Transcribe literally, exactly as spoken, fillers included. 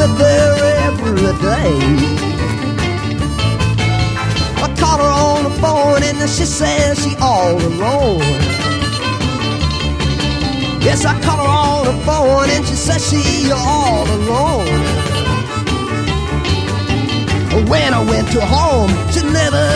with her every day. I call her on the phone and she says she all alone. Yes, I call her on the phone and she says she all alone. When I went to home, she never